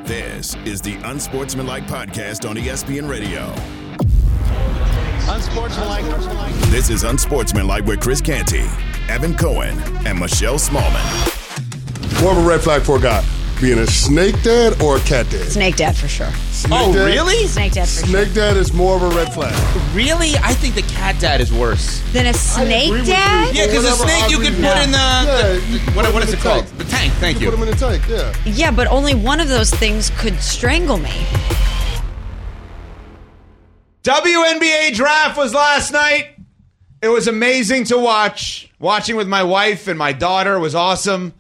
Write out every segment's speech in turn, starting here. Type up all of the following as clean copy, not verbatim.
This is the Unsportsmanlike Podcast on ESPN Radio. Unsportsmanlike. This is Unsportsmanlike with Chris Canty, Evan Cohen, and Michelle Smallman. More of a red flag for a guy being a snake dad or a cat dad? Snake dad for sure. Snake dad? Really? Snake dad for Snake sure. dad is more of a red flag. Really? I think the cat dad is worse. Then a snake agree with dad? you. Yeah, because a Whatever, snake I you agree could with put you. in the Put him what in is it the called? tank. The tank. Thank Put him you. in the tank, yeah. Yeah, but only one of those things could strangle me. WNBA draft was last night. It was amazing to watch. Watching with my wife and my daughter was awesome.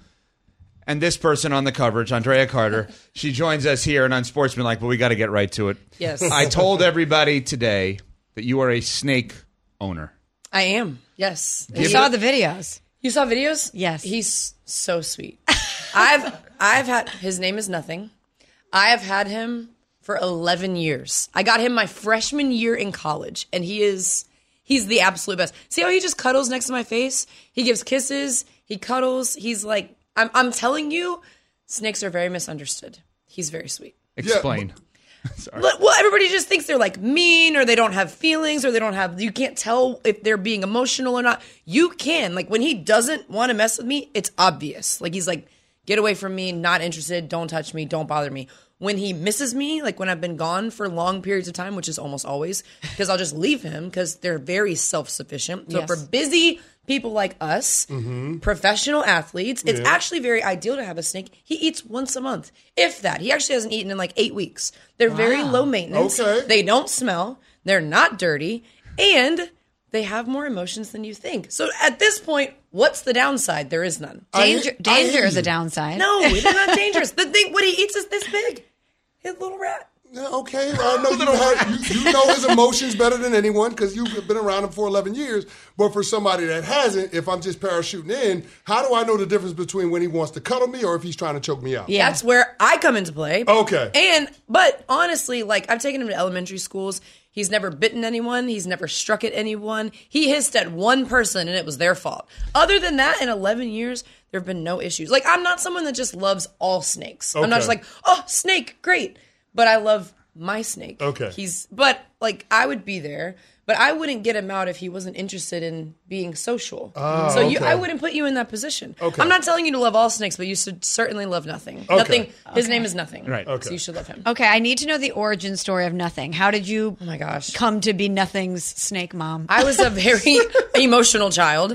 And this person on the coverage, Andrea Carter, she joins us here in Unsportsmanlike, but we got to get right to it. Yes. I told everybody today that you are a snake owner. I am. Yes. You saw the videos. You saw videos? Yes. He's so sweet. I've had his name is Nothing. I have had him for 11 years. I got him my freshman year in college, and he's the absolute best. See how he just cuddles next to my face? He gives kisses. He cuddles. He's like, I'm telling you, snakes are very misunderstood. He's very sweet. Explain. Sorry. Well, everybody just thinks they're like mean or they don't have feelings or you can't tell if they're being emotional or not. You can. Like when he doesn't want to mess with me, it's obvious. Like he's like, get away from me, not interested, don't touch me, don't bother me. When he misses me, like when I've been gone for long periods of time, which is almost always, because I'll just leave him because they're very self-sufficient. So Yes. for busy people like us, professional athletes, it's actually very ideal to have a snake. He eats once a month, if that. He actually hasn't eaten in like 8 weeks. They're very low maintenance. Okay. They don't smell. They're not dirty. And they have more emotions than you think. So at this point, what's the downside? There is none. Danger hear is a you. downside. No, they're not dangerous. The thing, what he eats is this big. His little rat. Yeah, okay. I know you know his emotions better than anyone because you've been around him for 11 years. But for somebody that hasn't, if I'm just parachuting in, how do I know the difference between when he wants to cuddle me or if he's trying to choke me out? Yeah. That's where I come into play. Okay. But honestly, like I've taken him to elementary schools. He's never bitten anyone. He's never struck at anyone. He hissed at one person and it was their fault. Other than that, in 11 years, there have been no issues. Like I'm not someone that just loves all snakes. I'm not Okay. just like, oh, snake, great. But I love my snake. Okay. But like I would be there, but I wouldn't get him out if he wasn't interested in being social. So okay. I wouldn't put you in that position. Okay. I'm not telling you to love all snakes, but you should certainly love Nothing. Okay. Nothing. His name is Nothing. Right. Okay. So you should love him. Okay, I need to know the origin story of Nothing. How did you Oh my gosh. come to be Nothing's snake mom? I was a very emotional child.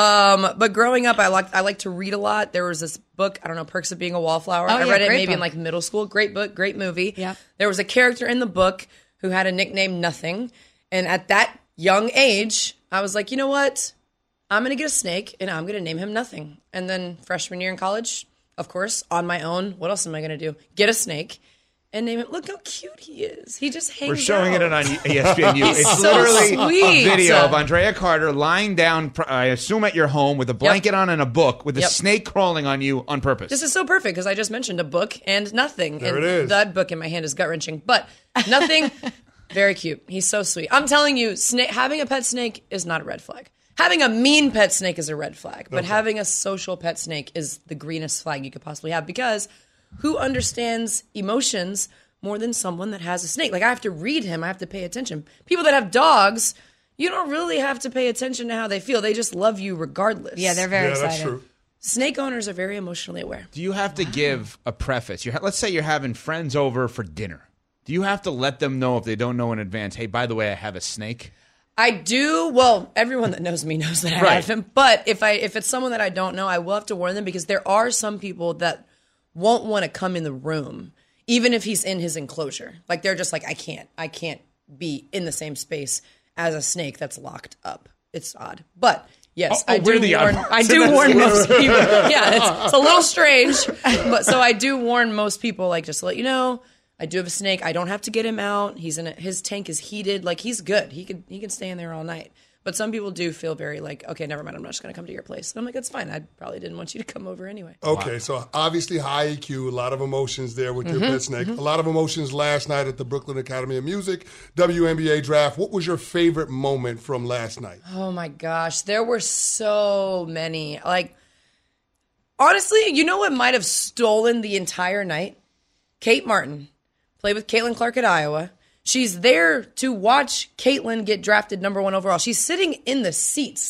But growing up, I liked to read a lot. There was this book, I don't know, Perks of Being a Wallflower. I yeah, read it great maybe in book. like middle school. Great book, great movie. Yeah. There was a character in the book who had a nickname Nothing. And at that young age, I was like, you know what? I'm going to get a snake and I'm going to name him Nothing. And then freshman year in college, of course, on my own, what else am I going to do? Get a snake and name him. Look how cute he is. He just hangs We're showing out. it on ESPNU. He's It's so literally sweet. a video of Andrea Carter lying down, I assume at your home, with a blanket on and a book, with a Yep. snake crawling on you on purpose. This is so perfect because I just mentioned a book and Nothing. There and it is. that book in my hand is gut-wrenching. But Nothing, very cute. He's so sweet. I'm telling you, having a pet snake is not a red flag. Having a mean pet snake is a red flag. But having a social pet snake is the greenest flag you could possibly have because who understands emotions more than someone that has a snake? Like I have to read him. I have to pay attention. People that have dogs, you don't really have to pay attention to how they feel. They just love you regardless. Yeah, they're very Yeah, excited. that's true. Snake owners are very emotionally aware. Do you have to give a preface? Let's say you're having friends over for dinner. Do you have to let them know if they don't know in advance, hey, by the way, I have a snake? I do. Well, everyone that knows me knows that I Right. have him. But if it's someone that I don't know, I will have to warn them because there are some people that won't want to come in the room, even if he's in his enclosure. Like they're just like, I can't be in the same space as a snake that's locked up. It's odd, but yes, Oh, I we're do the warn. odd I ones. do warn most people. Yeah, it's a little strange, but so I do warn most people. Like just to let you know. I do have a snake. I don't have to get him out. He's in his tank is heated. Like he's good. He can stay in there all night. But some people do feel very like, okay, never mind. I'm not just going to come to your place. And I'm like, that's fine. I probably didn't want you to come over anyway. Okay, so obviously high EQ, a lot of emotions there with your pet snake. A lot of emotions last night at the Brooklyn Academy of Music, WNBA draft. What was your favorite moment from last night? Oh my gosh, there were so many. Like, honestly, you know what might have stolen the entire night? Kate Martin, played with Caitlin Clark at Iowa. She's there to watch Caitlin get drafted number 1 overall. She's sitting in the seats,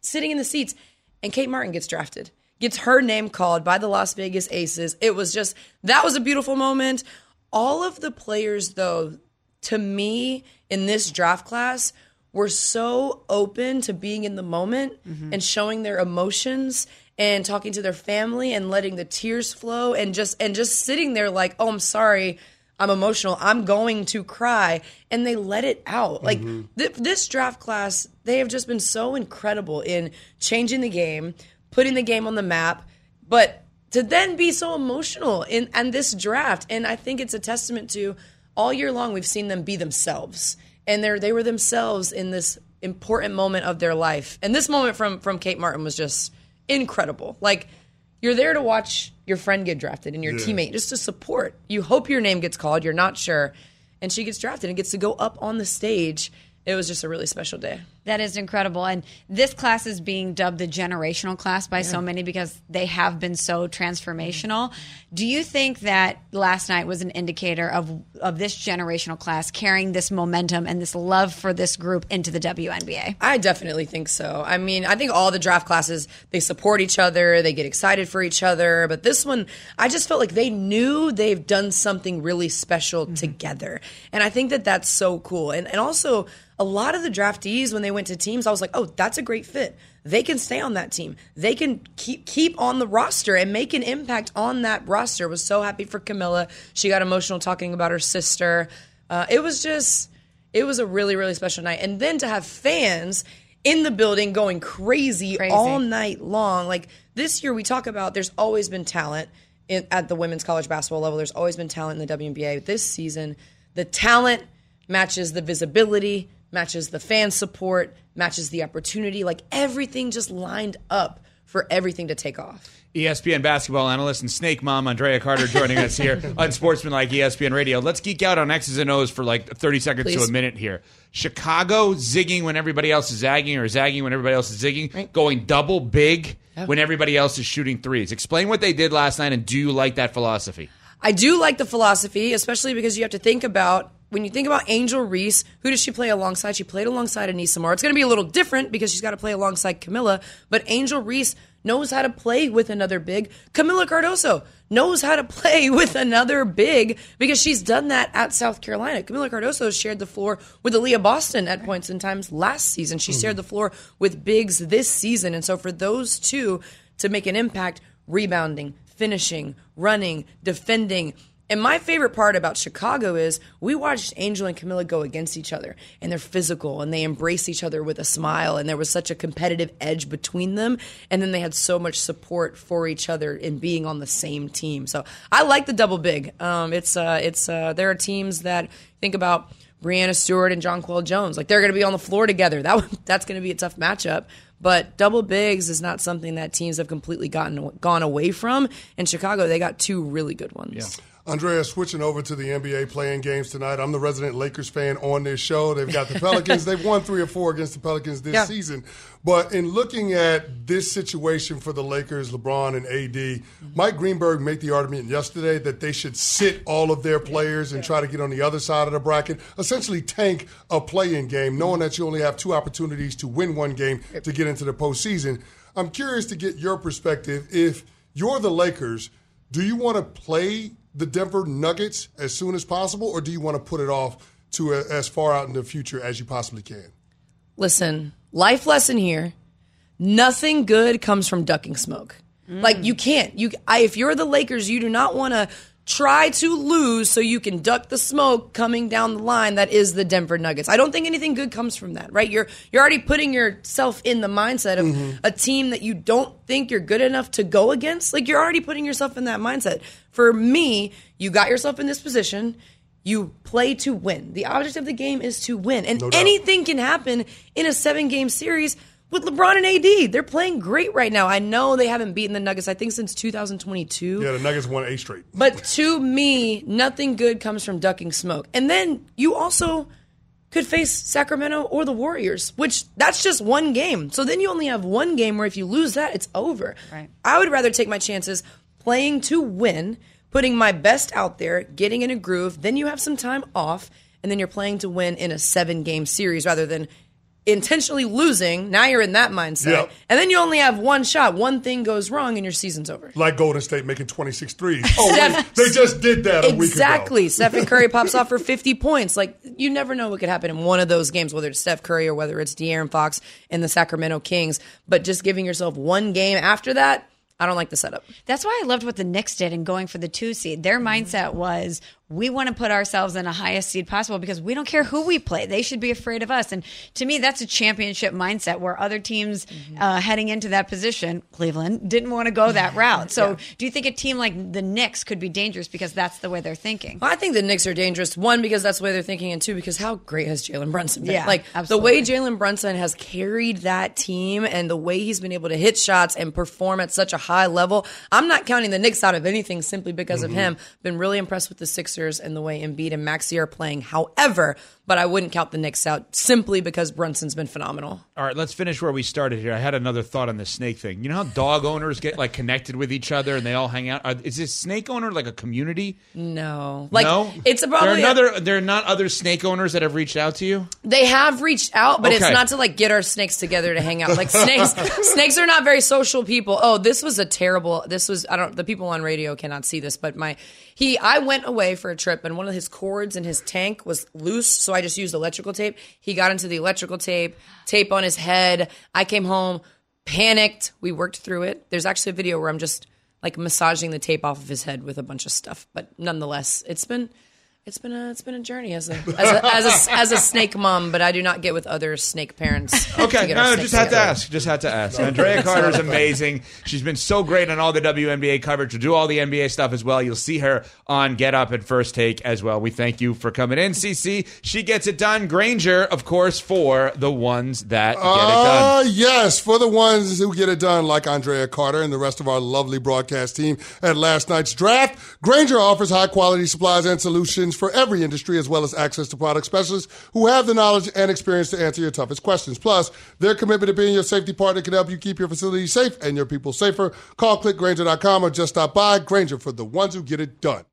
and Kate Martin gets drafted. Gets her name called by the Las Vegas Aces. That was a beautiful moment. All of the players, though, to me, in this draft class, were so open to being in the moment and showing their emotions and talking to their family and letting the tears flow and just sitting there like, oh, I'm sorry, I'm emotional, I'm going to cry. And they let it out. Like, this draft class, they have just been so incredible in changing the game, putting the game on the map, but to then be so emotional in this draft. And I think it's a testament to all year long we've seen them be themselves. And they were themselves in this important moment of their life. And this moment from Kate Martin was just incredible. Like, you're there to watch your friend get drafted and your teammate, just to support. You hope your name gets called. You're not sure. And she gets drafted and gets to go up on the stage. It was just a really special day. That is incredible. And this class is being dubbed the generational class by so many because they have been so transformational. Do you think that last night was an indicator of this generational class carrying this momentum and this love for this group into the WNBA? I definitely think so. I mean, I think all the draft classes, they support each other, they get excited for each other. But this one, I just felt like they knew they've done something really special together. And I think that that's so cool. And also, a lot of the draftees, when they went to teams, I was like, oh, that's a great fit. They can stay on that team. They can keep on the roster and make an impact on that roster. Was so happy for Camilla. She got emotional talking about her sister. It was a really, really special night. And then to have fans in the building going crazy all night long. Like, this year we talk about there's always been talent at the women's college basketball level. There's always been talent in the WNBA. This season, the talent matches the visibility, matches the fan support, matches the opportunity. Like, everything just lined up for everything to take off. ESPN basketball analyst and snake mom Andrea Carter joining us here on Sportsmanlike ESPN Radio. Let's geek out on X's and O's for like 30 seconds to a minute here. Chicago zigging when everybody else is zagging, or zagging when everybody else is zigging, going double big when everybody else is shooting threes. Explain what they did last night, and do you like that philosophy? I do like the philosophy, especially because you have to think about, when you think about Angel Reese, who does she play alongside? She played alongside Anissa Moore. It's going to be a little different because she's got to play alongside Camilla, but Angel Reese knows how to play with another big. Camilla Cardoso knows how to play with another big because she's done that at South Carolina. Camilla Cardoso shared the floor with Aaliyah Boston at points in times last season. She shared the floor with bigs this season. And so for those two to make an impact, rebounding, finishing, running, defending. And my favorite part about Chicago is we watched Angel and Camilla go against each other, and they're physical, and they embrace each other with a smile, and there was such a competitive edge between them, and then they had so much support for each other in being on the same team. So I like the double big. There are teams that think about Breanna Stewart and Jonquel Jones. Like, they're going to be on the floor together. That's going to be a tough matchup. But double bigs is not something that teams have completely gone away from. In Chicago, they got two really good ones. Yeah. Andrea, switching over to the NBA playing games tonight. I'm the resident Lakers fan on this show. They've got the Pelicans. They've won 3 or 4 against the Pelicans this season. But in looking at this situation for the Lakers, LeBron and AD, Mike Greenberg made the argument yesterday that they should sit all of their players and try to get on the other side of the bracket, essentially tank a play-in game, knowing that you only have 2 opportunities to win one game to get into the postseason. I'm curious to get your perspective. If you're the Lakers, do you want to play the Denver Nuggets as soon as possible, or do you want to put it off to as far out in the future as you possibly can? Listen, life lesson here. Nothing good comes from ducking smoke. Like, you can't. If you're the Lakers, you do not want to try to lose so you can duck the smoke coming down the line that is the Denver Nuggets. I don't think anything good comes from that, right? You're already putting yourself in the mindset of a team that you don't think you're good enough to go against. Like, you're already putting yourself in that mindset. For me, you got yourself in this position. You play to win. The object of the game is to win. And anything can happen in a 7-game series with LeBron and AD. They're playing great right now. I know they haven't beaten the Nuggets, I think, since 2022. Yeah, the Nuggets won 8 straight. But to me, nothing good comes from ducking smoke. And then you also could face Sacramento or the Warriors, which that's just one game. So then you only have one game where if you lose that, it's over. Right. I would rather take my chances playing to win, putting my best out there, getting in a groove, then you have some time off, and then you're playing to win in a 7-game series rather than intentionally losing. Now you're in that mindset. Yep. And then you only have one shot. One thing goes wrong and your season's over. Like Golden State making 26 threes. Oh, wait, they just did that a week ago. Exactly. Stephen Curry pops off for 50 points. Like, you never know what could happen in one of those games, whether it's Steph Curry or whether it's De'Aaron Fox and the Sacramento Kings. But just giving yourself one game after that, I don't like the setup. That's why I loved what the Knicks did in going for the 2 seed. Their mindset was, we want to put ourselves in the highest seed possible because we don't care who we play. They should be afraid of us. And to me, that's a championship mindset where other teams heading into that position, Cleveland, didn't want to go that route. So do you think a team like the Knicks could be dangerous because that's the way they're thinking? Well, I think the Knicks are dangerous. One, because that's the way they're thinking, and two, because how great has Jalen Brunson been? Yeah, like absolutely. the way Jalen Brunson has carried that team and the way he's been able to hit shots and perform at such a high level. I'm not counting the Knicks out of anything simply because of him. Been really impressed with the Sixers and the way Embiid and Maxey are playing. However, but I wouldn't count the Knicks out simply because Brunson's been phenomenal. All right, let's finish where we started here. I had another thought on the snake thing. You know how dog owners get like connected with each other and they all hang out? Is this snake owner like a community? No. Like, no? It's probably there are not other snake owners that have reached out to you? They have reached out, but it's Okay. not to like get our snakes together to hang out. Like snakes are not very social people. Oh, the people on radio cannot see this, but I went away for a trip and one of his cords in his tank was loose, so I just used electrical tape. He got into the electrical tape on his head. I came home, panicked. We worked through it. There's actually a video where I'm just like massaging the tape off of his head with a bunch of stuff, but nonetheless, it's been a journey as a snake mom, but I do not get with other snake parents. Okay, just had to ask. Andrea Carter is amazing. She's been so great on all the WNBA coverage. We'll do all the NBA stuff as well. You'll see her on Get Up and First Take as well. We thank you for coming in, CC. She gets it done. Granger, of course, for the ones that get it done. Yes, for the ones who get it done, like Andrea Carter and the rest of our lovely broadcast team at last night's draft. Granger offers high-quality supplies and solutions for every industry, as well as access to product specialists who have the knowledge and experience to answer your toughest questions. Plus, their commitment to being your safety partner can help you keep your facility safe and your people safer. Call clickgranger.com or just stop by. Granger, for the ones who get it done.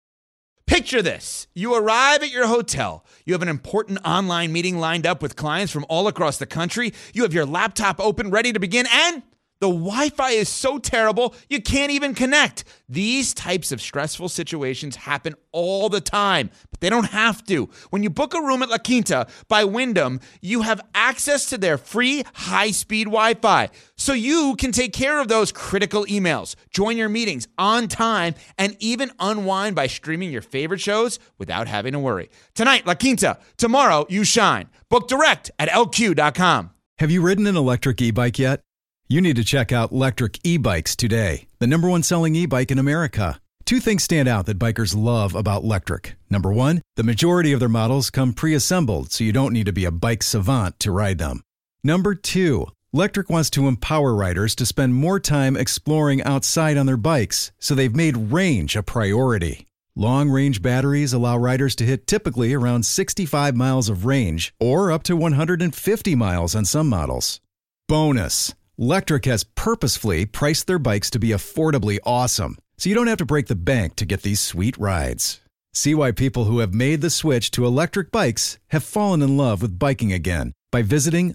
Picture this. You arrive at your hotel. You have an important online meeting lined up with clients from all across the country. You have your laptop open, ready to begin, and the Wi-Fi is so terrible, you can't even connect. These types of stressful situations happen all the time, but they don't have to. When you book a room at La Quinta by Wyndham, you have access to their free high-speed Wi-Fi, so you can take care of those critical emails, join your meetings on time, and even unwind by streaming your favorite shows without having to worry. Tonight, La Quinta. Tomorrow, you shine. Book direct at LQ.com. Have you ridden an electric e-bike yet? You need to check out Lectric E-Bikes today, the #1 selling e-bike in America. Two things stand out that bikers love about Lectric. Number one, the majority of their models come pre-assembled, so you don't need to be a bike savant to ride them. Number two, Lectric wants to empower riders to spend more time exploring outside on their bikes, so they've made range a priority. Long-range batteries allow riders to hit typically around 65 miles of range, or up to 150 miles on some models. Bonus! Lectric has purposefully priced their bikes to be affordably awesome, so you don't have to break the bank to get these sweet rides. See why people who have made the switch to electric bikes have fallen in love with biking again by visiting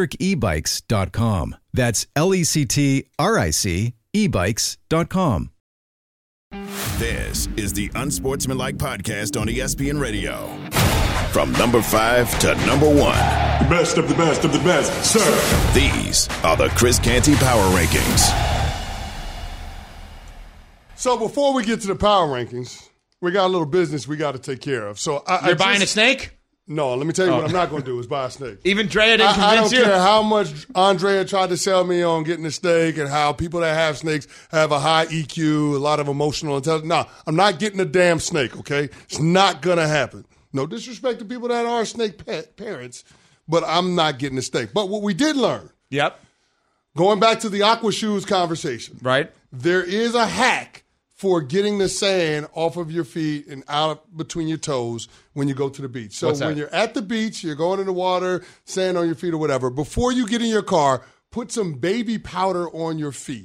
lectricebikes.com. That's LECTRIC ebikes.com. This is the Unsportsmanlike Podcast on ESPN Radio. From number 5 to number 1. The best of the best of the best, sir. These are the Chris Canty Power Rankings. So before we get to the power rankings, we got a little business we got to take care of. So You're buying a snake? No, let me tell you what I'm not going to do is buy a snake. Even Drea didn't convince I don't you? care how much Andrea tried to sell me on getting a snake and how people that have snakes have a high EQ, a lot of emotional intelligence. No, I'm not getting a damn snake, okay? It's not going to happen. No disrespect to people that are snake parents, but I'm not getting a snake. But what we did learn, going back to the aqua shoes conversation, right? There is a hack for getting the sand off of your feet and out between your toes when you go to the beach. So when you're at the beach, you're going in the water, sand on your feet or whatever, before you get in your car, put some baby powder on your feet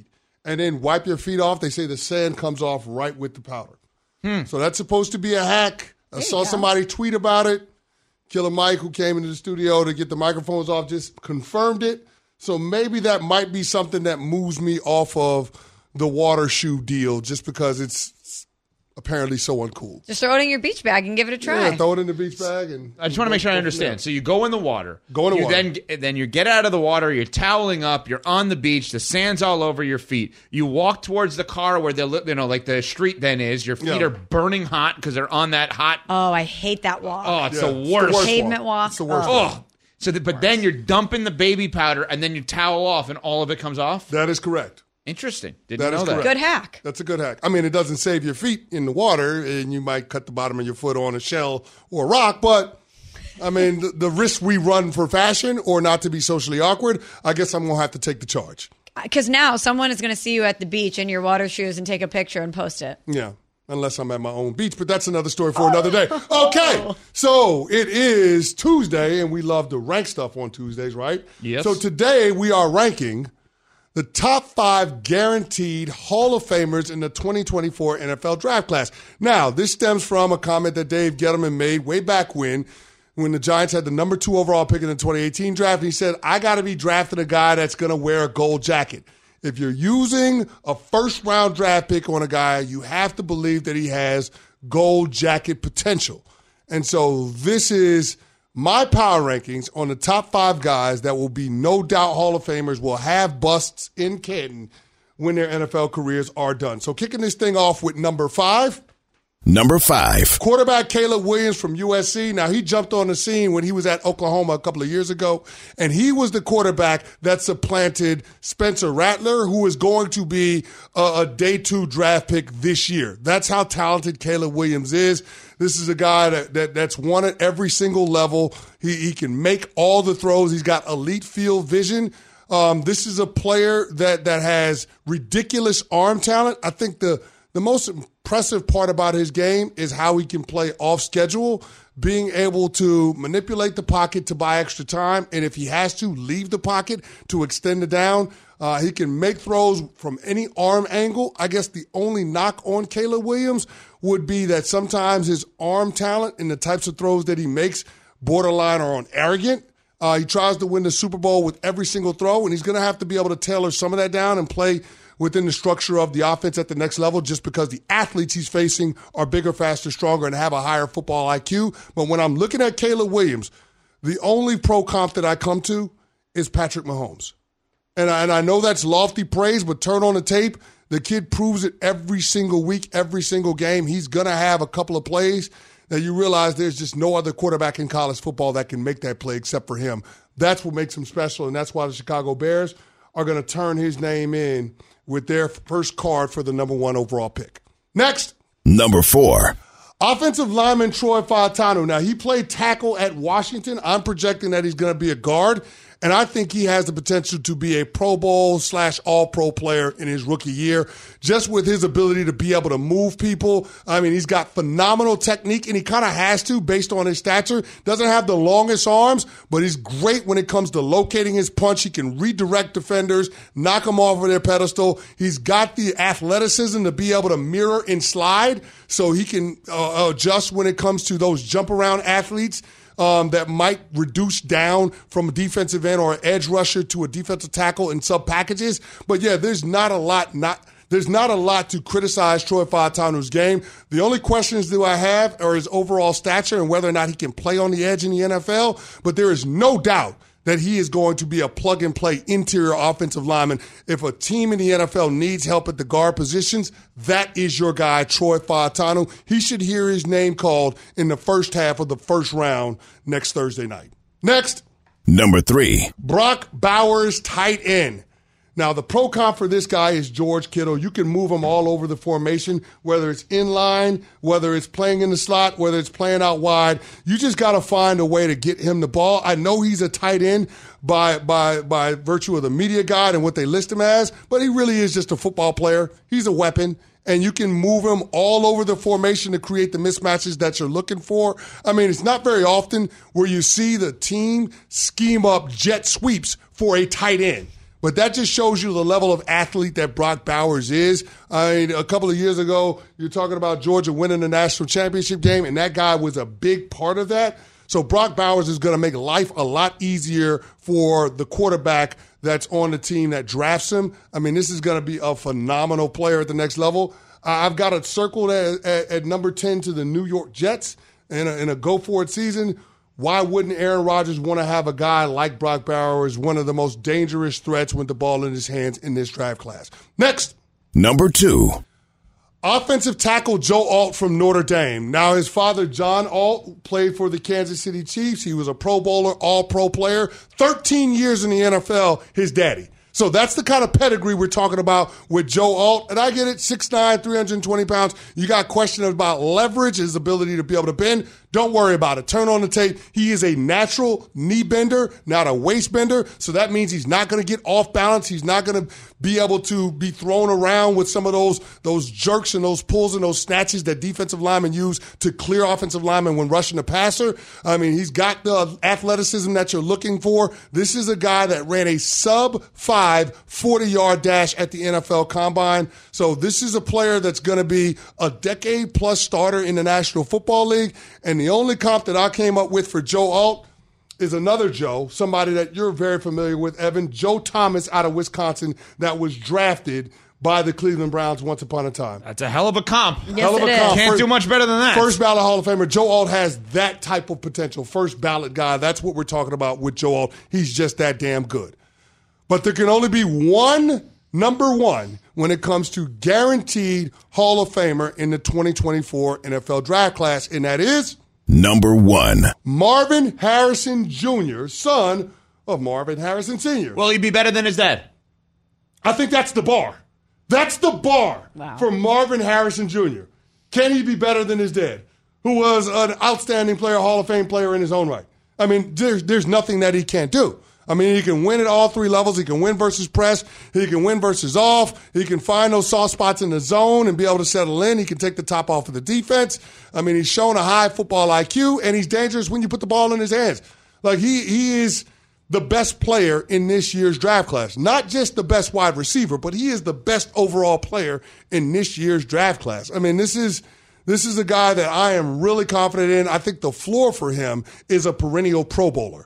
and then wipe your feet off, they say the sand comes off right with the powder. So that's supposed to be a hack. I saw somebody tweet about it. Killer Mike, who came into the studio to get the microphones off, just confirmed it. So maybe that might be something that moves me off of the water shoe deal just because it's apparently so uncool. Just throw it in your beach bag and give it a try. Yeah, throw it in the beach bag. And I just want to make sure I understand. So you go in the water. Water. Then you get out of the water. You're toweling up. You're on the beach. The sand's all over your feet. You walk towards the car where like the street then is. Your feet are burning hot because they're on that hot. Oh, I hate that walk. Oh, it's the worst. Pavement walk. It's the worst walk. But then you're dumping the baby powder and then you towel off and all of it comes off? That is correct. Interesting. Didn't That know is that. correct. Good hack. That's a good hack. I mean, it doesn't save your feet in the water, and you might cut the bottom of your foot on a shell or a rock, but, I mean, the risk we run for fashion or not to be socially awkward, I guess I'm going to have to take the charge. Because now someone is going to see you at the beach in your water shoes and take a picture and post it. Yeah, unless I'm at my own beach, but that's another story for another day. Okay, so it is Tuesday, and we love to rank stuff on Tuesdays, right? Yes. So today we are ranking the top 5 guaranteed Hall of Famers in the 2024 NFL draft class. Now, this stems from a comment that Dave Gettleman made way back when the Giants had the number 2 overall pick in the 2018 draft. And he said, I got to be drafting a guy that's going to wear a gold jacket. If you're using a first-round draft pick on a guy, you have to believe that he has gold jacket potential. And so this is my power rankings on the top 5 guys that will be no doubt Hall of Famers, will have busts in Canton when their NFL careers are done. So kicking this thing off with number 5. Number 5. Quarterback Caleb Williams from USC. Now, he jumped on the scene when he was at Oklahoma a couple of years ago, and he was the quarterback that supplanted Spencer Rattler, who is going to be a day 2 draft pick this year. That's how talented Caleb Williams is. This is a guy that's won at every single level. He can make all the throws. He's got elite field vision. This is a player that has ridiculous arm talent. I think the most impressive part about his game is how he can play off schedule, being able to manipulate the pocket to buy extra time, and if he has to, leave the pocket to extend it down. He can make throws from any arm angle. I guess the only knock on Caleb Williams would be that sometimes his arm talent and the types of throws that he makes borderline are on arrogant. He tries to win the Super Bowl with every single throw, and he's going to have to be able to tailor some of that down and play within the structure of the offense at the next level just because the athletes he's facing are bigger, faster, stronger, and have a higher football IQ. But when I'm looking at Caleb Williams, the only pro comp that I come to is Patrick Mahomes. And I know that's lofty praise, but turn on the tape. The kid proves it every single week, every single game. He's going to have a couple of plays that you realize there's just no other quarterback in college football that can make that play except for him. That's what makes him special, and that's why the Chicago Bears are going to turn his name in with their first card for the number 1 overall pick. Next. Number 4. Offensive lineman Troy Fautanu. Now, he played tackle at Washington. I'm projecting that he's going to be a guard, and I think he has the potential to be a Pro Bowl / All-Pro player in his rookie year, just with his ability to be able to move people. I mean, he's got phenomenal technique, and he kind of has to based on his stature. Doesn't have the longest arms, but he's great when it comes to locating his punch. He can redirect defenders, knock them off of their pedestal. He's got the athleticism to be able to mirror and slide, so he can adjust when it comes to those jump-around athletes that might reduce down from a defensive end or an edge rusher to a defensive tackle in sub packages. But yeah, there's not a lot to criticize Troy Fautanu's game. The only questions that I have are his overall stature and whether or not he can play on the edge in the NFL. But there is no doubt that he is going to be a plug-and-play interior offensive lineman. If a team in the NFL needs help at the guard positions, that is your guy, Troy Fautanu. He should hear his name called in the first half of the first round next Thursday night. Next. Number 3. Brock Bowers, tight end. Now, the pro comp for this guy is George Kittle. You can move him all over the formation, whether it's in line, whether it's playing in the slot, whether it's playing out wide. You just got to find a way to get him the ball. I know he's a tight end by virtue of the media guide and what they list him as, but he really is just a football player. He's a weapon. And you can move him all over the formation to create the mismatches that you're looking for. I mean, it's not very often where you see the team scheme up jet sweeps for a tight end. But that just shows you the level of athlete that Brock Bowers is. I mean, a couple of years ago, you're talking about Georgia winning the national championship game, and that guy was a big part of that. So Brock Bowers is going to make life a lot easier for the quarterback that's on the team that drafts him. I mean, this is going to be a phenomenal player at the next level. I've got it circled at number 10 to the New York Jets in a go-for-it season. Why wouldn't Aaron Rodgers want to have a guy like Brock Bowers, one of the most dangerous threats with the ball in his hands in this draft class? Next. Number 2. Offensive tackle Joe Alt from Notre Dame. Now, his father, John Alt, played for the Kansas City Chiefs. He was a Pro Bowler, all-pro player. 13 years in the NFL, his daddy. So that's the kind of pedigree we're talking about with Joe Alt. And I get it, 6'9", 320 pounds. You got questions about leverage, his ability to be able to bend. Don't worry about it. Turn on the tape. He is a natural knee bender, not a waist bender. So that means he's not going to get off balance. He's not going to be able to be thrown around with some of those jerks and those pulls and those snatches that defensive linemen use to clear offensive linemen when rushing the passer. I mean, he's got the athleticism that you're looking for. This is a guy that ran a sub-5 40-yard dash at the NFL Combine. So this is a player that's going to be a decade-plus starter in the National Football League. And the only comp that I came up with for Joe Alt is another Joe, somebody that you're very familiar with, Evan, Joe Thomas out of Wisconsin that was drafted by the Cleveland Browns once upon a time. That's a hell of a comp. Yes, hell of a comp. Can't do much better than that. First ballot Hall of Famer. Joe Alt has that type of potential. First ballot guy. That's what we're talking about with Joe Alt. He's just that damn good. But there can only be one number one when it comes to guaranteed Hall of Famer in the 2024 NFL Draft Class, and that is number 1. Marvin Harrison Jr., son of Marvin Harrison Sr. Will he be better than his dad? I think that's the bar. That's the bar for Marvin Harrison Jr. Can he be better than his dad, who was an outstanding player, Hall of Fame player in his own right? I mean, there's nothing that he can't do. I mean, he can win at all three levels. He can win versus press. He can win versus off. He can find those soft spots in the zone and be able to settle in. He can take the top off of the defense. I mean, he's shown a high football IQ, and he's dangerous when you put the ball in his hands. Like, he is the best player in this year's draft class. Not just the best wide receiver, but he is the best overall player in this year's draft class. I mean, this is a guy that I am really confident in. I think the floor for him is a perennial Pro Bowler.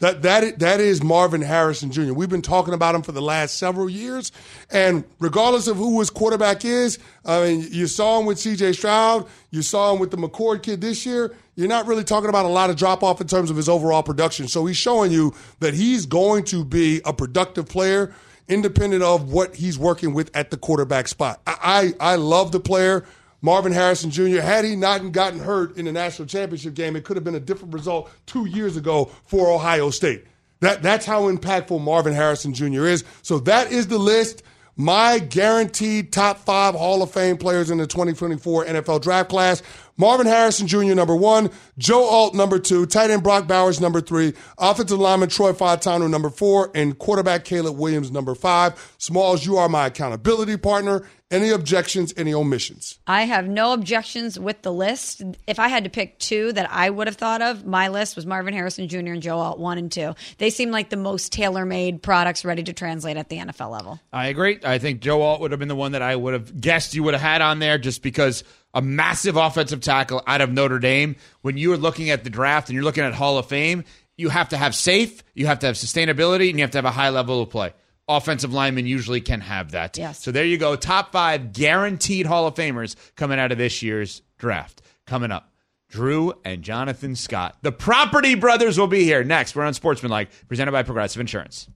That is Marvin Harrison Jr. We've been talking about him for the last several years, and regardless of who his quarterback is, I mean, you saw him with C.J. Stroud, you saw him with the McCord kid this year. You're not really talking about a lot of drop-off in terms of his overall production. So he's showing you that he's going to be a productive player independent of what he's working with at the quarterback spot. I love the player. Marvin Harrison Jr., had he not gotten hurt in the national championship game, it could have been a different result 2 years ago for Ohio State. That's how impactful Marvin Harrison Jr. is. So that is the list. My guaranteed top 5 Hall of Fame players in the 2024 NFL Draft Class. Marvin Harrison Jr., number 1. Joe Alt, number 2. Tight end Brock Bowers, number 3. Offensive lineman Troy Fautanu, number 4. And quarterback Caleb Williams, number 5. Smalls, you are my accountability partner. Any objections, any omissions? I have no objections with the list. If I had to pick 2 that I would have thought of, my list was Marvin Harrison Jr. and Joe Alt, 1 and 2. They seem like the most tailor-made products ready to translate at the NFL level. I agree. I think Joe Alt would have been the one that I would have guessed you would have had on there just because a massive offensive tackle out of Notre Dame. When you are looking at the draft and you're looking at Hall of Fame, you have to have safe, you have to have sustainability, and you have to have a high level of play. Offensive linemen usually can have that. Yes. So there you go. Top 5 guaranteed Hall of Famers coming out of this year's draft. Coming up, Drew and Jonathan Scott. The Property Brothers will be here next. We're on Sportsmanlike, presented by Progressive Insurance.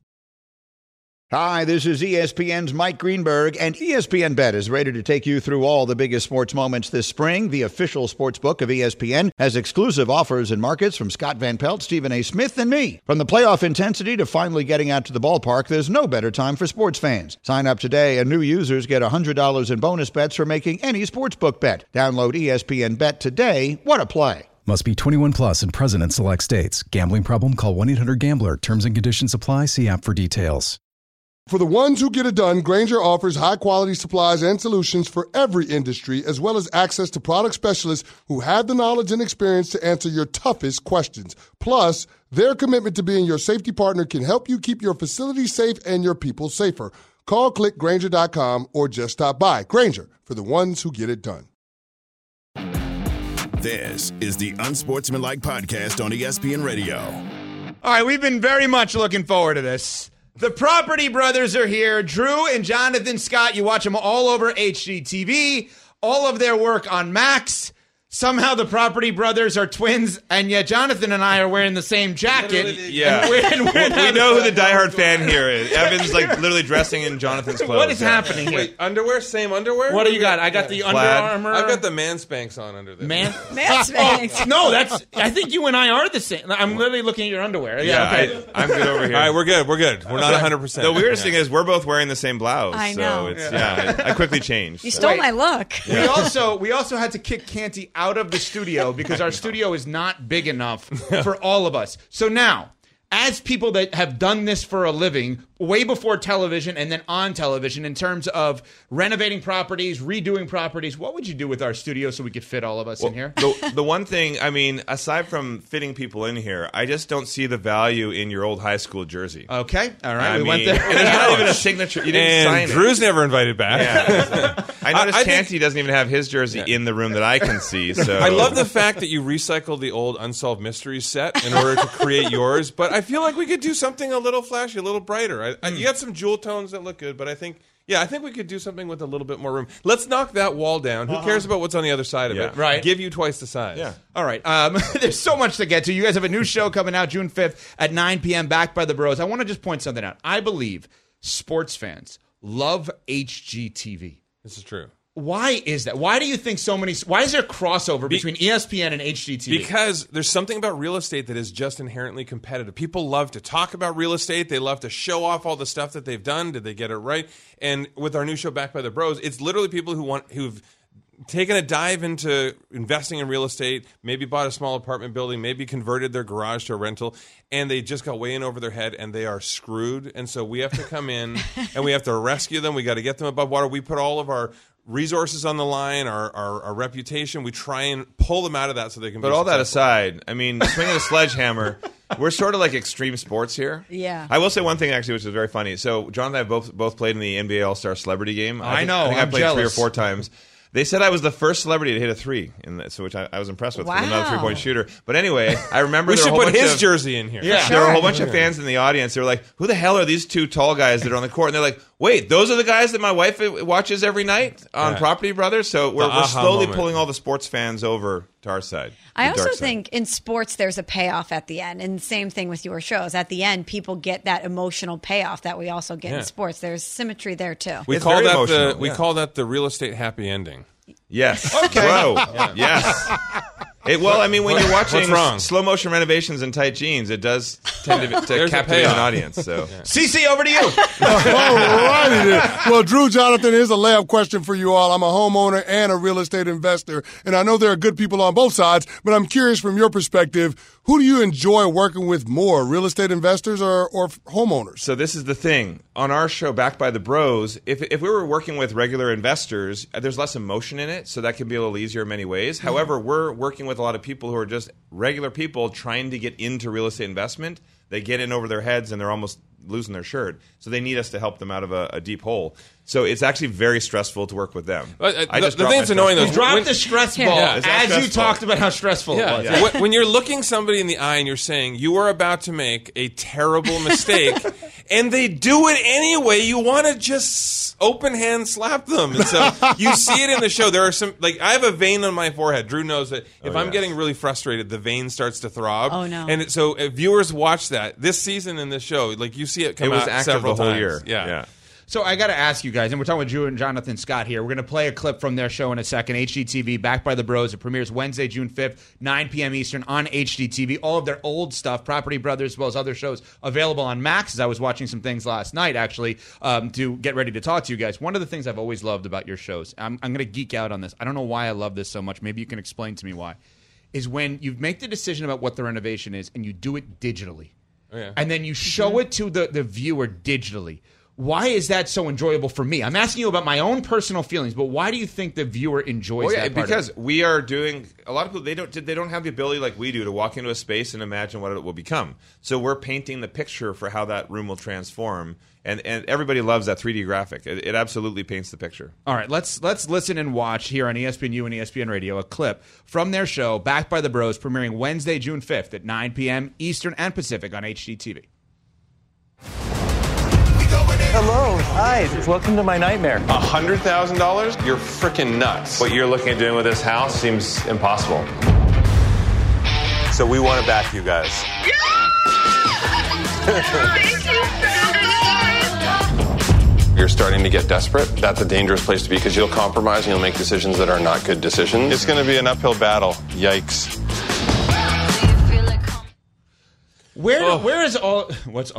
Hi, this is ESPN's Mike Greenberg, and ESPN Bet is ready to take you through all the biggest sports moments this spring. The official sports book of ESPN has exclusive offers and markets from Scott Van Pelt, Stephen A. Smith, and me. From the playoff intensity to finally getting out to the ballpark, there's no better time for sports fans. Sign up today, and new users get $100 in bonus bets for making any sportsbook bet. Download ESPN Bet today. What a play. Must be 21 plus and present in select states. Gambling problem? Call 1-800-GAMBLER. Terms and conditions apply. See app for details. For the ones who get it done, Grainger offers high-quality supplies and solutions for every industry, as well as access to product specialists who have the knowledge and experience to answer your toughest questions. Plus, their commitment to being your safety partner can help you keep your facility safe and your people safer. Call clickgrainger.com or just stop by. Grainger, for the ones who get it done. This is the Unsportsmanlike Podcast on ESPN Radio. All right, we've been very much looking forward to this. The Property Brothers are here. Drew and Jonathan Scott, you watch them all over HGTV, all of their work on Max. Somehow the Property Brothers are twins, and yet Jonathan and I are wearing the same jacket. Yeah. We know who the diehard fan here is. Evan's like literally dressing in Jonathan's clothes. What is happening here? Wait, underwear? Same underwear? What do you got? I got the Under Armour. I've got the man Spanx on under there. Man Spanx. No, I think you and I are the same. I'm literally looking at your underwear. Yeah, okay. I'm good over here. All right, we're good. We're not 100%. The weirdest thing is we're both wearing the same blouse. I know. So it's, I quickly changed. You stole my look. Yeah. We also had to kick Canty out of the studio because our studio is not big enough for all of us. So now, as people that have done this for a living, way before television and then on television, in terms of renovating properties, redoing properties, what would you do with our studio so we could fit all of us in here? The one thing, I mean, aside from fitting people in here, I just don't see the value in your old high school jersey. Okay, all right, we went there. And there's not even a signature. You didn't sign it. Drew's never invited back. Yeah, I noticed Canty doesn't even have his jersey in the room that I can see. So I love the fact that you recycled the old Unsolved Mysteries set in order to create yours, but I feel like we could do something a little flashy, a little brighter. You got some jewel tones that look good, but I think we could do something with a little bit more room. Let's knock that wall down. Who cares about what's on the other side of it? Right. Give you twice the size. Yeah. All right. There's so much to get to. You guys have a new show coming out June 5th at 9 p.m. Backed by the Bros. I want to just point something out. I believe sports fans love HGTV. This is true. Why is that? Why do you think why is there crossover between ESPN and HGTV? Because there's something about real estate that is just inherently competitive. People love to talk about real estate. They love to show off all the stuff that they've done. Did they get it right? And with our new show, Backed by the Bros, it's literally people who've taken a dive into investing in real estate, maybe bought a small apartment building, maybe converted their garage to a rental, and they just got way in over their head and they are screwed. And so we have to come in and we have to rescue them. We got to get them above water. We put all of our resources on the line, our reputation. We try and pull them out of that so they can. But all that aside, I mean, swinging a sledgehammer. We're sort of like extreme sports here. Yeah. I will say one thing actually, which is very funny. So John and I both played in the NBA All-Star Celebrity Game. I know. I think I played jealous. 3 or 4 times. They said I was the first celebrity to hit a 3, which I was impressed with. Wow. I'm not a 3-point shooter. But anyway, I remember we there should were a whole put bunch his of, jersey in here. Yeah. There were a whole bunch of fans in the audience. They were like, who the hell are these 2 tall guys that are on the court? And they're like, wait, those are the guys that my wife watches every night on Property Brothers? So we're slowly pulling all the sports fans over to our side. I also think in sports there's a payoff at the end. And same thing with your shows. At the end, people get that emotional payoff that we also get in sports. There's symmetry there, too. We call that the real estate happy ending. Yes. Okay. Bro. Yes. Well, I mean, when you're watching slow motion renovations in tight jeans, it does tend to captivate an audience. So, CC, over to you. All righty then. Well, Drew, Jonathan, here's a layup question for you all. I'm a homeowner and a real estate investor, and I know there are good people on both sides, but I'm curious from your perspective, who do you enjoy working with more, real estate investors or homeowners? So this is the thing. On our show, Backed by the Bros, if we were working with regular investors, there's less emotion in it, so that can be a little easier in many ways. Mm-hmm. However, we're working with a lot of people who are just regular people trying to get into real estate investment. They get in over their heads and they're almost losing their shirt. So they need us to help them out of a deep hole. So it's actually very stressful to work with them. The thing that's annoying, though, you dropped the stress ball as you talked about how stressful it was. Yeah. When you're looking somebody in the eye and you're saying you are about to make a terrible mistake, and they do it anyway, you want to just open hand slap them. And so you see it in the show. There are some, like, I have a vein on my forehead. Drew knows that if I'm getting really frustrated, the vein starts to throb. Oh, no. And so if viewers watch that this season in this show, like, you see it come out several the whole times. year. Yeah. So I got to ask you guys, and we're talking with Drew and Jonathan Scott here. We're going to play a clip from their show in a second, HGTV, Backed by the Bros. It premieres Wednesday, June 5th, 9 p.m. Eastern on HGTV. All of their old stuff, Property Brothers, as well as other shows, available on Max, as I was watching some things last night, actually, to get ready to talk to you guys. One of the things I've always loved about your shows, I'm going to geek out on this. I don't know why I love this so much. Maybe you can explain to me why. Is when you make the decision about what the renovation is and you do it digitally. Oh, yeah. And then you show it to the viewer digitally. Why is that so enjoyable for me? I'm asking you about my own personal feelings, but why do you think the viewer enjoys that part because of it? we are doing a lot of people. They don't have the ability like we do to walk into a space and imagine what it will become. So we're painting the picture for how that room will transform, and everybody loves that 3D graphic. It absolutely paints the picture. All right, let's listen and watch here on ESPNU and ESPN Radio a clip from their show Backed by the Bros, premiering Wednesday, June 5th at 9 p.m. Eastern and Pacific on HGTV. Hello, hi, welcome to my nightmare. $100,000? You're freaking nuts. What you're looking at doing with this house seems impossible. So we want to back you guys. You're starting to get desperate. That's a dangerous place to be because you'll compromise and you'll make decisions that are not good decisions. It's going to be an uphill battle. Yikes. Where is all... What's...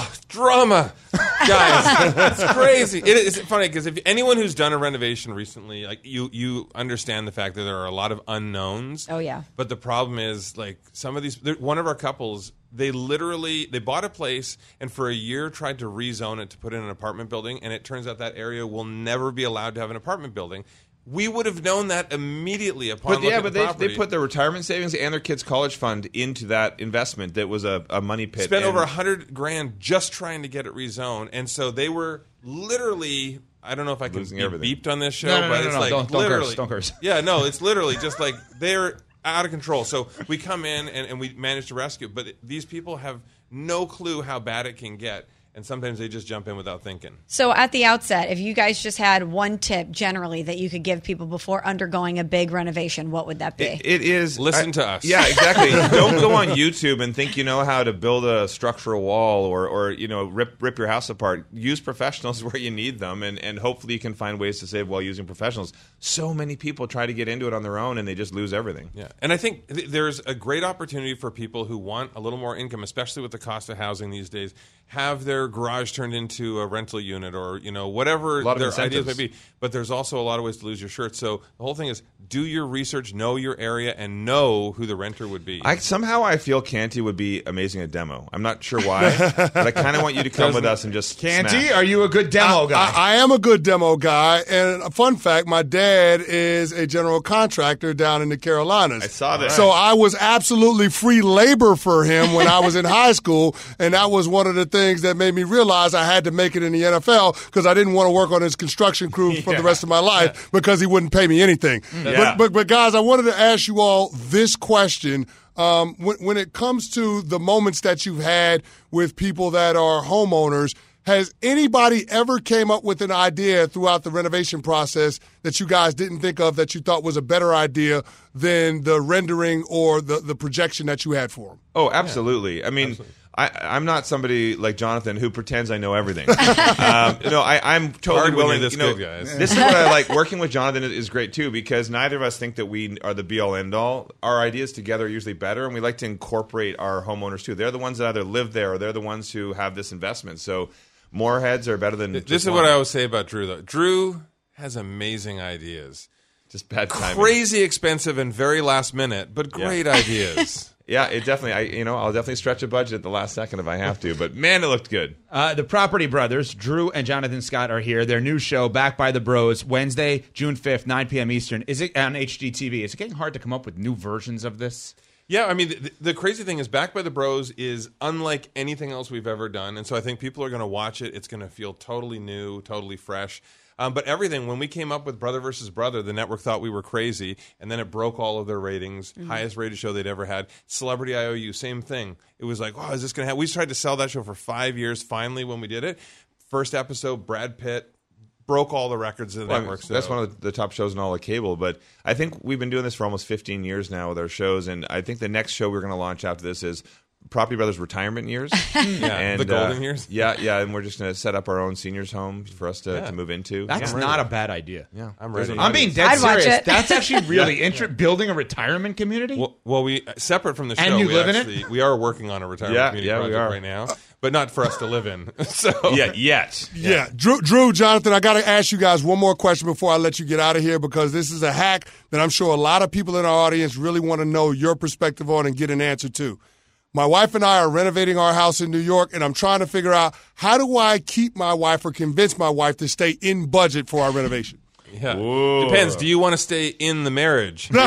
Drama. Guys, it's crazy. It's funny because if anyone who's done a renovation recently, like you understand the fact that there are a lot of unknowns. Oh, yeah. But the problem is, like, some of these... One of our couples, they bought a place and for a year tried to rezone it to put in an apartment building, and it turns out that area will never be allowed to have an apartment building. We would have known that immediately upon looking at the property. They put their retirement savings and their kids' college fund into that investment that was a money pit. Spent over $100,000 just trying to get it rezoned, and so they were literally. I don't know if I can be beeped on this show, but it's like literally. Don't curse. Yeah, no, it's literally just like they're out of control. So we come in and we manage to rescue, but these people have no clue how bad it can get. And sometimes they just jump in without thinking. So at the outset, if you guys just had one tip generally that you could give people before undergoing a big renovation, what would that be? It is... Listen to us. Yeah, exactly. Don't go on YouTube and think you know how to build a structural wall or rip your house apart. Use professionals where you need them, and hopefully you can find ways to save while using professionals. So many people try to get into it on their own, and they just lose everything. Yeah, and I think there's a great opportunity for people who want a little more income, especially with the cost of housing these days, have their garage turned into a rental unit or whatever their ideas may be. But there's also a lot of ways to lose your shirt. So the whole thing is do your research, know your area, and know who the renter would be. Somehow I feel Canty would be amazing at demo. I'm not sure why, but I kind of want you to come with us and just Canty, smash. are you a good demo guy? I am a good demo guy. And a fun fact, my dad is a general contractor down in the Carolinas. I saw that. So I was absolutely free labor for him when I was in high school, and that was one of the things that made me realize I had to make it in the NFL because I didn't want to work on his construction crew for the rest of my life because he wouldn't pay me anything. Yeah. But guys, I wanted to ask you all this question. When it comes to the moments that you've had with people that are homeowners, has anybody ever came up with an idea throughout the renovation process that you guys didn't think of that you thought was a better idea than the rendering or the projection that you had for them? Oh, absolutely. I mean, I'm not somebody like Jonathan who pretends I know everything. I'm totally willing. This good, guys. This is what I like. Working with Jonathan is great too because neither of us think that we are the be all end all. Our ideas together are usually better, and we like to incorporate our homeowners too. They're the ones that either live there or they're the ones who have this investment. So more heads are better than. This is what I always say about Drew, though. Drew has amazing ideas. Just bad timing. Crazy expensive and very last minute, but great ideas. Yeah, it definitely. I'll definitely stretch a budget at the last second if I have to. But man, it looked good. The Property Brothers, Drew and Jonathan Scott, are here. Their new show, Backed by the Bros, Wednesday, June 5th, 9 p.m. Eastern. Is it on HGTV? Is it getting hard to come up with new versions of this? Yeah, I mean, the crazy thing is Backed by the Bros is unlike anything else we've ever done. And so I think people are going to watch it. It's going to feel totally new, totally fresh. But everything, when we came up with Brother versus Brother, the network thought we were crazy, and then it broke all of their ratings, highest rated show they'd ever had. Celebrity IOU, same thing. It was like, is this going to happen? We tried to sell that show for 5 years. Finally, when we did it, first episode, Brad Pitt broke all the records of the network. So. That's one of the top shows in all of cable. But I think we've been doing this for almost 15 years now with our shows, and I think the next show we're going to launch after this is Property Brothers retirement years. And the golden years. Yeah, and we're just going to set up our own seniors home for us to move into. That's not a bad idea. Yeah, I'm ready. I'm being dead serious. That's actually really interesting. Building a retirement community? Well, we separate from the show. And you live in it? We are working on a retirement community project right now, but not for us to live in. So yet. Drew, Jonathan, I got to ask you guys one more question before I let you get out of here because this is a hack that I'm sure a lot of people in our audience really want to know your perspective on and get an answer to. My wife and I are renovating our house in New York, and I'm trying to figure out how do I keep my wife or convince my wife to stay in budget for our renovation. Yeah, depends. Do you want to stay in the marriage? So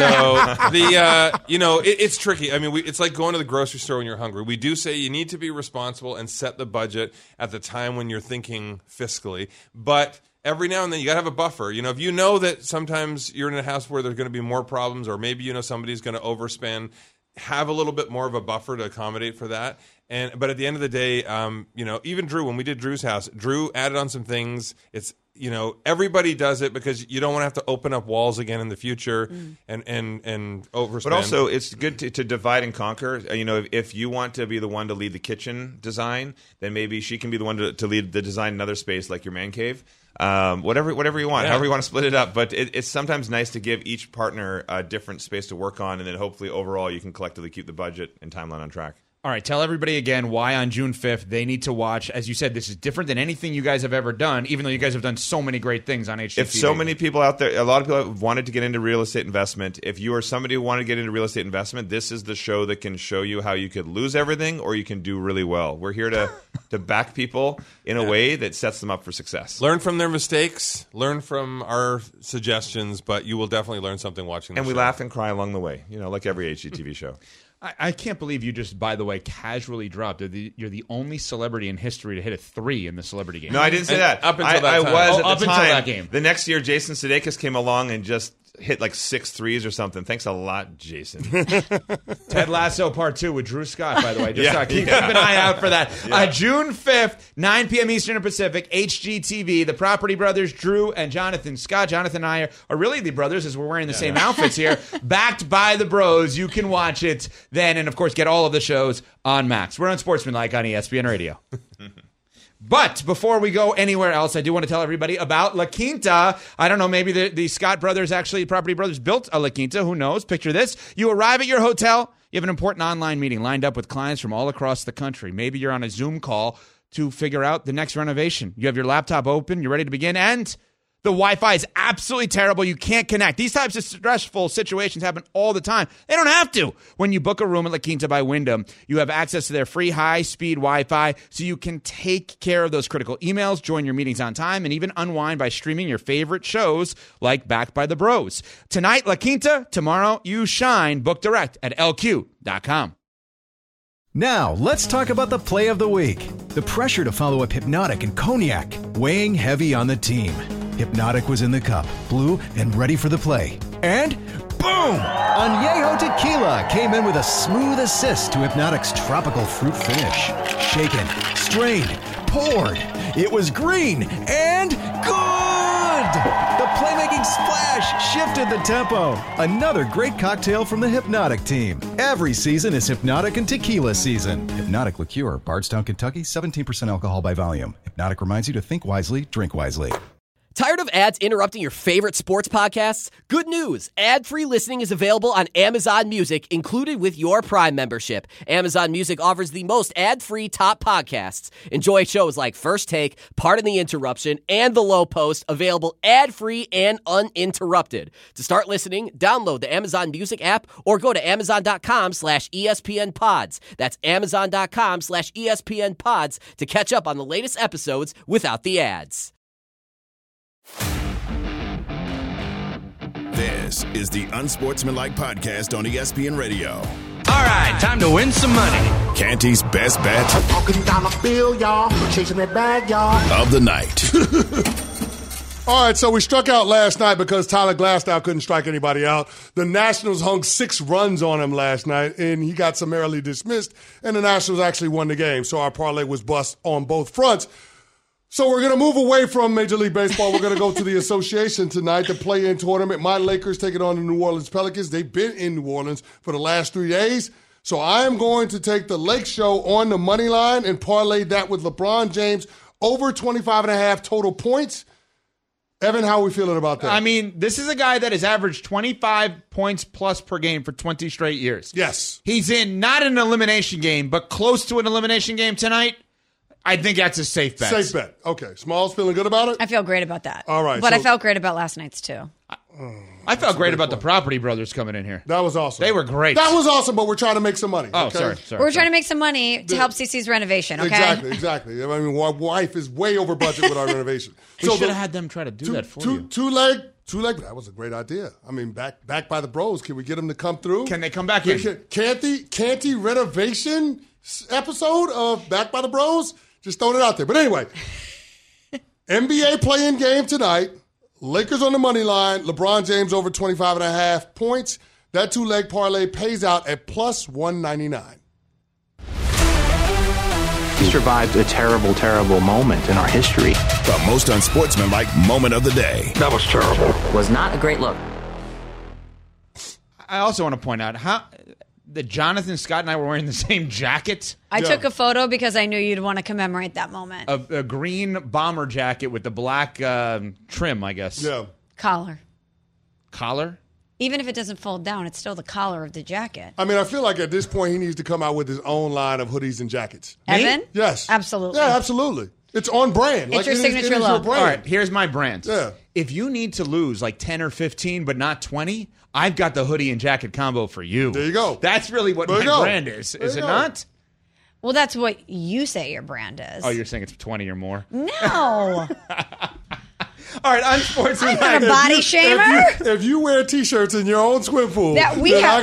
it's tricky. I mean, it's like going to the grocery store when you're hungry. We do say you need to be responsible and set the budget at the time when you're thinking fiscally, but every now and then you got to have a buffer. If you know that sometimes you're in a house where there's going to be more problems, or maybe somebody's going to overspend, have a little bit more of a buffer to accommodate for that. But at the end of the day, even Drew, when we did Drew's house, Drew added on some things. It's everybody does it because you don't want to have to open up walls again in the future and overspend. But also, it's good to divide and conquer. If you want to be the one to lead the kitchen design, then maybe she can be the one to lead the design in another space, like your man cave. Whatever you want, however you want to split it up. But it's sometimes nice to give each partner a different space to work on, and then hopefully overall you can collectively keep the budget and timeline on track. All right, tell everybody again why on June 5th they need to watch. As you said, this is different than anything you guys have ever done, even though you guys have done so many great things on HGTV. If so many people out there, a lot of people have wanted to get into real estate investment. If you are somebody who wanted to get into real estate investment, this is the show that can show you how you could lose everything or you can do really well. We're here to back people in a way that sets them up for success. Learn from their mistakes, learn from our suggestions, but you will definitely learn something watching the show. And we laugh and cry along the way, like every HGTV show. I can't believe you just, by the way, casually dropped. You're the only celebrity in history to hit a 3 in the celebrity game. No, I didn't say that. Up until that time. I was at up the until time. that game. The next year, Jason Sudeikis came along and just hit like 6 threes or something. Thanks a lot, Jason. Ted Lasso Part 2 with Drew Scott, by the way. Just keep an eye out for that. June 5th, 9 p.m. Eastern and Pacific, HGTV. The Property Brothers, Drew and Jonathan Scott. Jonathan and I are really the brothers as we're wearing the same outfits here. Backed by the bros. You can watch it then and, of course, get all of the shows on Max. We're on Sportsmanlike on ESPN Radio. But before we go anywhere else, I do want to tell everybody about La Quinta. I don't know, maybe the Scott brothers, actually, Property Brothers, built a La Quinta. Who knows? Picture this. You arrive at your hotel. You have an important online meeting lined up with clients from all across the country. Maybe you're on a Zoom call to figure out the next renovation. You have your laptop open. You're ready to begin. And the Wi-Fi is absolutely terrible. You can't connect. These types of stressful situations happen all the time. They don't have to. When you book a room at La Quinta by Wyndham, you have access to their free high-speed Wi-Fi so you can take care of those critical emails, join your meetings on time, and even unwind by streaming your favorite shows like Backed by the Bros. Tonight, La Quinta. Tomorrow, you shine. Book direct at LQ.com. Now, let's talk about the play of the week. The pressure to follow up Hypnotic and Cognac, weighing heavy on the team. Hypnotic was in the cup, blue, and ready for the play. And boom! Añejo Tequila came in with a smooth assist to Hypnotic's tropical fruit finish. Shaken, strained, poured. It was green and good! The playmaking splash shifted the tempo. Another great cocktail from the Hypnotic team. Every season is Hypnotic and Tequila season. Hypnotic Liqueur, Bardstown, Kentucky, 17% alcohol by volume. Hypnotic reminds you to think wisely, drink wisely. Tired of ads interrupting your favorite sports podcasts? Good news! Ad-free listening is available on Amazon Music, included with your Prime membership. Amazon Music offers the most ad-free top podcasts. Enjoy shows like First Take, Pardon the Interruption, and The Low Post, available ad-free and uninterrupted. To start listening, download the Amazon Music app or go to Amazon.com/ESPN Pods. That's Amazon.com/ESPN Pods to catch up on the latest episodes without the ads. This is the Unsportsmanlike Podcast on ESPN Radio. All right, time to win some money. Canty's best bet. I'm talking dollar bill, y'all. Chasing that bag, y'all. Of the night. All right, so we struck out last night because Tyler Glasnow couldn't strike anybody out. The Nationals hung 6 runs on him last night, and he got summarily dismissed, and the Nationals actually won the game. So our parlay was bust on both fronts. So we're going to move away from Major League Baseball. We're going to go to the association tonight, the play-in tournament. My Lakers taking on the New Orleans Pelicans. They've been in New Orleans for the last 3 days. So I am going to take the Lake Show on the money line and parlay that with LeBron James over 25.5 total points. Evan, how are we feeling about that? I mean, this is a guy that has averaged 25 points plus per game for 20 straight years. Yes. He's in not an elimination game, but close to an elimination game tonight. I think that's a safe bet. Safe bet. Okay. Smalls feeling good about it? I feel great about that. All right. But I felt great about last night's too. I felt great about the Property Brothers coming in here. That was awesome. They were great. That was awesome, but we're trying to make some money. Oh, okay? sorry. We're trying to make some money to help CC's renovation, okay? Exactly. I mean, my wife is way over budget with our renovation. We should have had them try to do that for you. Two leg. That was a great idea. I mean, back by the bros. Can we get them to come through? Can they come back in? Canty renovation episode of Back by the Bros? Just throwing it out there. But anyway, NBA play-in game tonight. Lakers on the money line. LeBron James over 25.5 points. That two-leg parlay pays out at plus 199. We survived a terrible, terrible moment in our history. The most unsportsmanlike moment of the day. That was terrible. Was not a great look. I also want to point out that Jonathan Scott and I were wearing the same jacket. I took a photo because I knew you'd want to commemorate that moment. A green bomber jacket with the black trim, I guess. Yeah. Collar. Even if it doesn't fold down, it's still the collar of the jacket. I mean, I feel like at this point he needs to come out with his own line of hoodies and jackets. Evan? Yes. Absolutely. Yeah, absolutely. It's on brand. It's your signature look. All right, here's my brand. Yeah. If you need to lose like 10 or 15 but not 20, I've got the hoodie and jacket combo for you. There you go. That's really what my brand is it not? Well, that's what you say your brand is. Oh, you're saying it's 20 or more? No. All right, unsportsmanlike. I'm not a body shamer. If you wear T-shirts in your own swim pool, I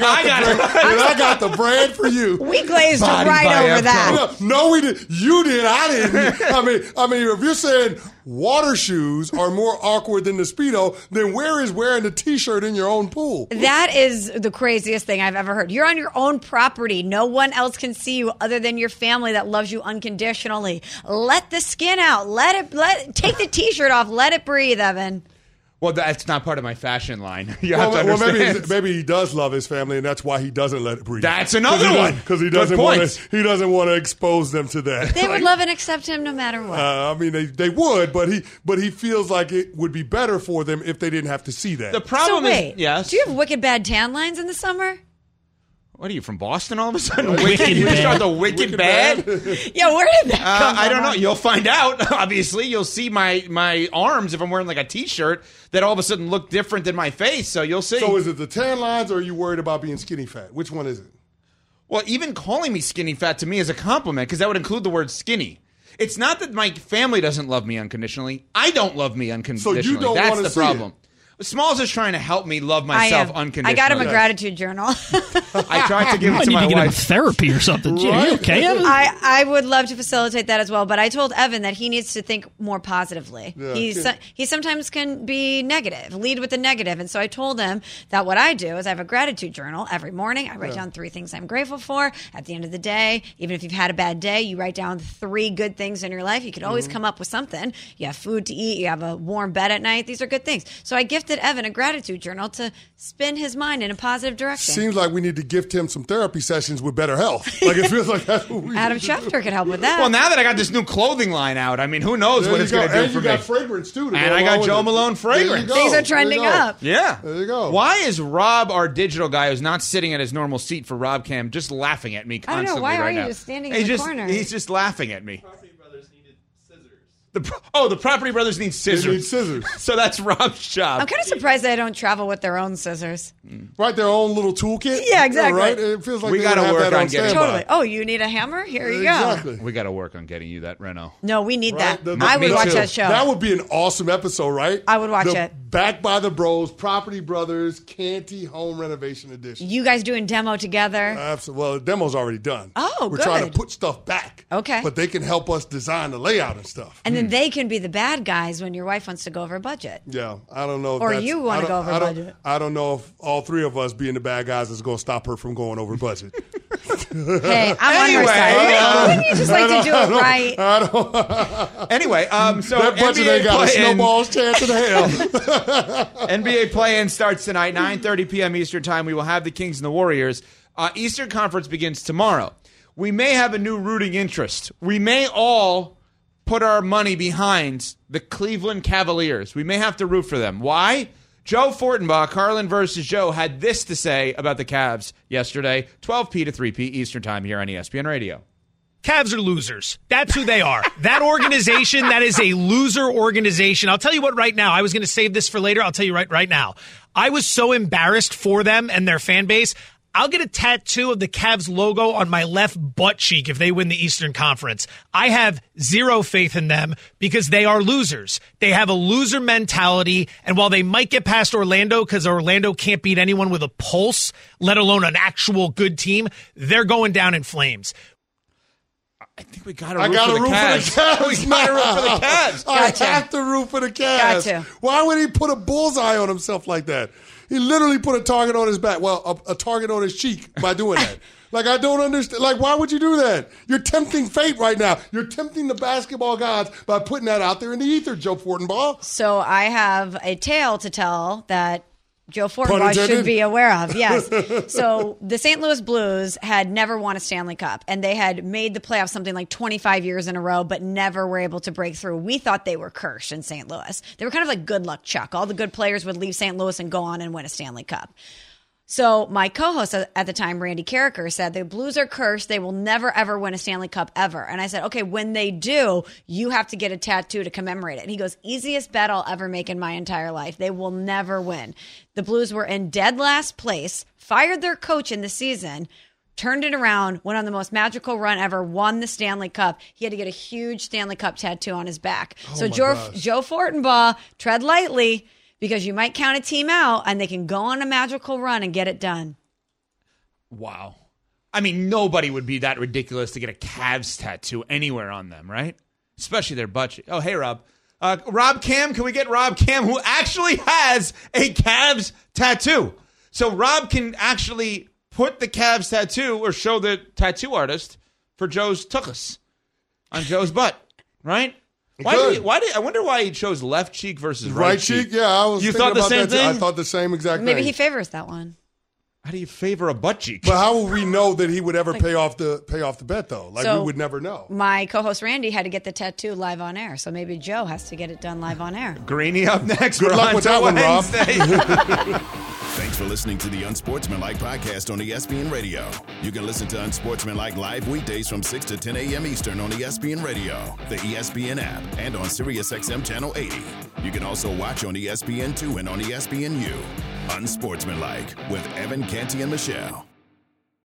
got the brand for you. We glazed right over that. No, we did. You did. I didn't. I mean, if you're saying water shoes are more awkward than the Speedo, then where is wearing the T-shirt in your own pool? That is the craziest thing I've ever heard. You're on your own property. No one else can see you other than your family that loves you unconditionally. Let the skin out. Take the T-shirt off. Let it breathe, Evan. Well, that's not part of my fashion line. You have to understand. Maybe he does love his family, and that's why he doesn't let it breathe. That's another one because he doesn't want to expose them to that. They would love and accept him no matter what. I mean, they would, but he feels like it would be better for them if they didn't have to see that. The problem is, yes. Do you have wicked bad tan lines in the summer? What are you, from Boston all of a sudden? You start the wicked bad? Yeah, where did that come from? I don't know. You'll find out, obviously. You'll see my arms if I'm wearing like a T-shirt that all of a sudden look different than my face, so you'll see. So is it the tan lines or are you worried about being skinny fat? Which one is it? Well, even calling me skinny fat to me is a compliment because that would include the word skinny. It's not that my family doesn't love me unconditionally. I don't love me unconditionally. So you don't That's want to the problem. Smalls is trying to help me love myself unconditionally. I got him a gratitude journal. I tried to give it to my wife. You might need to get him therapy or something. Gee, are you okay, Evan? I would love to facilitate that as well, but I told Evan that he needs to think more positively. Yeah, he sometimes can be negative, lead with the negative. And so I told him that what I do is I have a gratitude journal every morning. I write down 3 things I'm grateful for. At the end of the day, even if you've had a bad day, you write down 3 good things in your life. You could always come up with something. You have food to eat. You have a warm bed at night. These are good things. So I gifted Evan a gratitude journal to spin his mind in a positive direction. Seems like we need to gift him some therapy sessions with better health. Like it feels like that's what we Adam Schefter could help with that. Well, now that I got this new clothing line out, I mean, who knows what it's going to do for me. And you got fragrance, too. And I got Joe Malone fragrance. Things are trending up. Yeah. There you go. Why is Rob, our digital guy, who's not sitting at his normal seat for Rob Cam, just laughing at me constantly? I don't know. Why right are you now? just standing in the corner? He's just laughing at me. The Property Brothers need scissors. They need scissors. So that's Rob's job. I'm kind of surprised they don't travel with their own scissors. Right, their own little toolkit. Yeah, exactly. Right? It feels like we got to work on getting totally. Oh, you need a hammer? Here you go. We got to work on getting you that Renault. No, we need that. I would watch that show. That would be an awesome episode, right? I would watch it. Back by the Bros, Property Brothers, Canty Home Renovation Edition. You guys doing demo together? Absolutely. Well, the demo's already done. Oh, We're trying to put stuff back. Okay. But they can help us design the layout and stuff. And then they can be the bad guys when your wife wants to go over budget. Yeah, I don't know. Or you want to go over budget. I don't know if all 3 of us being the bad guys is going to stop her from going over budget. Hey, I'm on her side. Wouldn't you just like to do it right? Anyway, so that budget NBA ain't got a snowball's chance in hell. NBA play-in starts tonight, 9:30 p.m. Eastern Time. We will have the Kings and the Warriors. Eastern Conference begins tomorrow. We may have a new rooting interest. We may all put our money behind the Cleveland Cavaliers. We may have to root for them. Why? Joe Fortenbaugh, Carlin versus Joe, had this to say about the Cavs yesterday, 12p to 3p Eastern Time here on ESPN Radio. Cavs are losers. That's who they are. That organization, that is a loser organization. I'll tell you what right now. I was going to save this for later. I'll tell you right now. I was so embarrassed for them and their fan base. I'll get a tattoo of the Cavs logo on my left butt cheek if they win the Eastern Conference. I have zero faith in them because they are losers. They have a loser mentality, and while they might get past Orlando because Orlando can't beat anyone with a pulse, let alone an actual good team, they're going down in flames. I think we got to root for the Cavs. We got to root for the Cavs. I have to root for the Cavs. Got to. Why would he put a bullseye on himself like that? He literally put a target on his back. Well, a target on his cheek by doing that. Like, I don't understand. Like, why would you do that? You're tempting fate right now. You're tempting the basketball gods by putting that out there in the ether, Joe Fortenbaugh. So I have a tale to tell that Joe Fortenbaugh should be aware of. Yes. So the St. Louis Blues had never won a Stanley Cup, and they had made the playoffs something like 25 years in a row, but never were able to break through. We thought they were cursed in St. Louis. They were kind of like good luck Chuck. All the good players would leave St. Louis and go on and win a Stanley Cup. So my co-host at the time, Randy Carricker, said the Blues are cursed. They will never, ever win a Stanley Cup ever. And I said, okay, when they do, you have to get a tattoo to commemorate it. And he goes, easiest bet I'll ever make in my entire life. They will never win. The Blues were in dead last place, fired their coach in the season, turned it around, went on the most magical run ever, won the Stanley Cup. He had to get a huge Stanley Cup tattoo on his back. So Joe Fortenbaugh, tread lightly, because you might count a team out and they can go on a magical run and get it done. Wow. I mean, nobody would be that ridiculous to get a Cavs tattoo anywhere on them, right? Especially their butt cheek. Oh, hey, Rob. Rob Cam, can we get Rob Cam, who actually has a Cavs tattoo? So Rob can actually put the Cavs tattoo or show the tattoo artist for Joe's tuchus on Joe's butt, right? I wonder why he chose left cheek versus right cheek. Yeah, I was. You thought the same thing? I thought the same exact thing. Maybe he favors that one. How do you favor a butt cheek? But how will we know that he would ever pay off the bet though? Like, we would never know. My co-host Randy had to get the tattoo live on air, so maybe Joe has to get it done live on air. Greeny up next. Good luck with that one, Rob. Thanks for listening to the Unsportsmanlike podcast on ESPN Radio. You can listen to Unsportsmanlike live weekdays from 6 to 10 a.m. Eastern on ESPN Radio, the ESPN app, and on SiriusXM Channel 80. You can also watch on ESPN2 and on ESPNU. Unsportsmanlike with Evan, Canty, and Michelle.